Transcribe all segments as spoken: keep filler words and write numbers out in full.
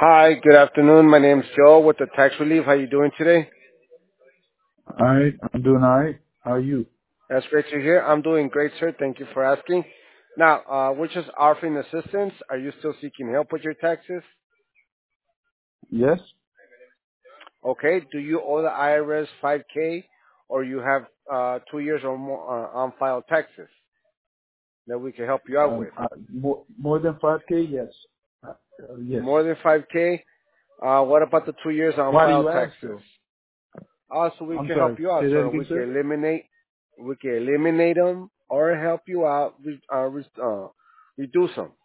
Hi, good afternoon. My name's Joe with the Tax Relief. How you doing today? All right, I'm doing all right. How are you? That's great to hear. I'm doing great, sir. Thank you for asking. Now, uh, we're just offering assistance. Are you still seeking help with your taxes? Yes. Okay. Do you owe the I R S five K or you have uh, two years or more uh, on file taxes that we can help you out Um, with? I, more more than five k? Yes. Uh, uh, yes. More than five K? Uh, what about the two years on Why do file you ask taxes? though? Also, we I'm can help sorry. you out, Say that sir. again, We can sir. eliminate, we can eliminate them or help you out, re- uh, re- uh, reduce them.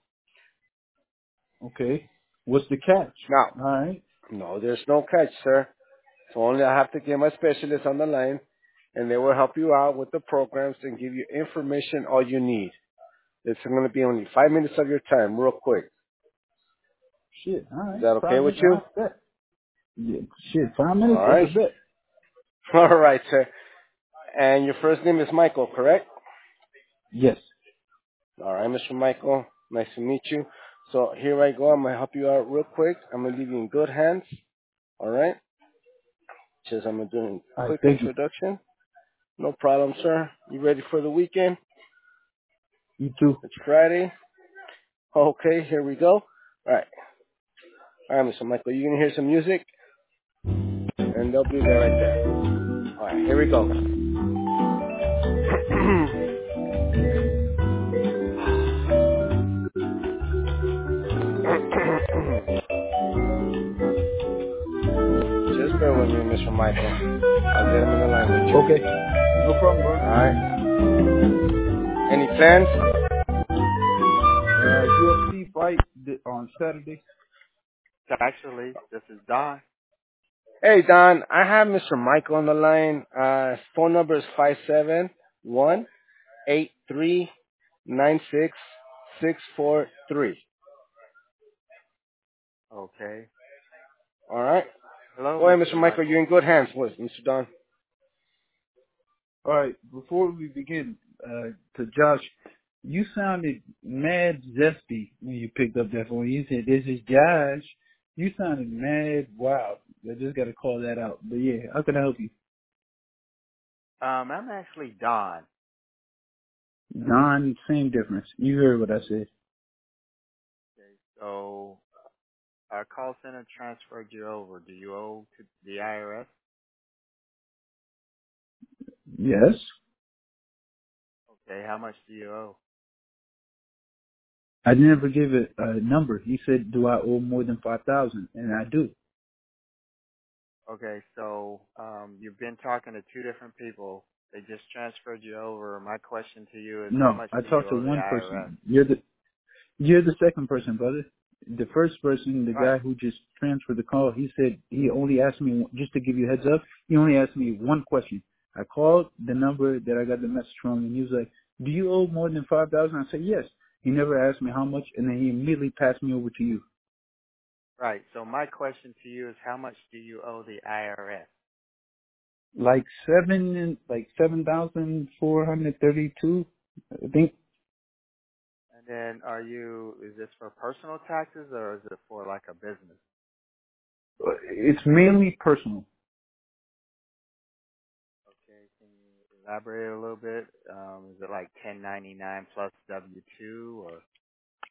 Okay. What's the catch? Now, All right. no, there's no catch, sir. So only I have to get my specialist on the line, and they will help you out with the programs and give you information all you need. It's going to be only five minutes of your time, real quick. Shit. All Is right. that okay Five with minutes. All you? right. Bet. Yeah. Shit. Five minutes. All That's a right. bet. All right, sir. And your first name is Michael, correct? Yes. All right, Mister Michael. Nice to meet you. So here I go. I'm going to help you out real quick. I'm going to leave you in good hands. All right? Just I'm going to do a All right. quick Thank you. introduction. No problem, sir. You ready for the weekend? You too. It's Friday. Okay, here we go. All right. All right, Mister Michael, you're going to hear some music, and they'll be there right there. All right, here we go. Just bear with me, Mister Michael. I'll get him in the line with you. Okay. No problem, bro. All right. Any plans? Uh, U F C fight th- on Saturday. Actually, this is Don. Hey, Don, I have Mister Michael on the line. Uh, his phone number is five seven one eight three nine six six four three. Okay. All right. Hello, Go ahead, Mister Mister Michael. You're Michael. in good hands with Mister Don. All right, before we begin, uh, to Josh, you sounded mad zesty when you picked up that phone. You said, "This is Josh." You sounded mad wild. I just got to call that out. But yeah, how can I help you? Um, I'm actually Don. Non, same difference. You heard what I said. Okay. So our call center transferred you over. Do you owe to the I R S? Yes. Okay. How much do you owe? I never gave it a number. He said, "Do I owe more than five thousand?" And I do. Okay. So um, you've been talking to two different people. They just transferred you over. My question to you is, how No, much I do you talked to owe the one I R S? person. You're the You're the second person, brother. The first person, the Right. guy who just transferred the call, he said he only asked me, just to give you a heads up, he only asked me one question. I called the number that I got the message from, and he was like, "Do you owe more than five thousand?" I said, "Yes." He never asked me how much, and then he immediately passed me over to you. Right. So my question to you is, how much do you owe the I R S? Like seven, like seven thousand four hundred thirty-two, I think. And then are you, is this for personal taxes or is it for like a business? It's mainly personal. Okay, can you elaborate a little bit? Um, is it like ten ninety-nine plus W two or?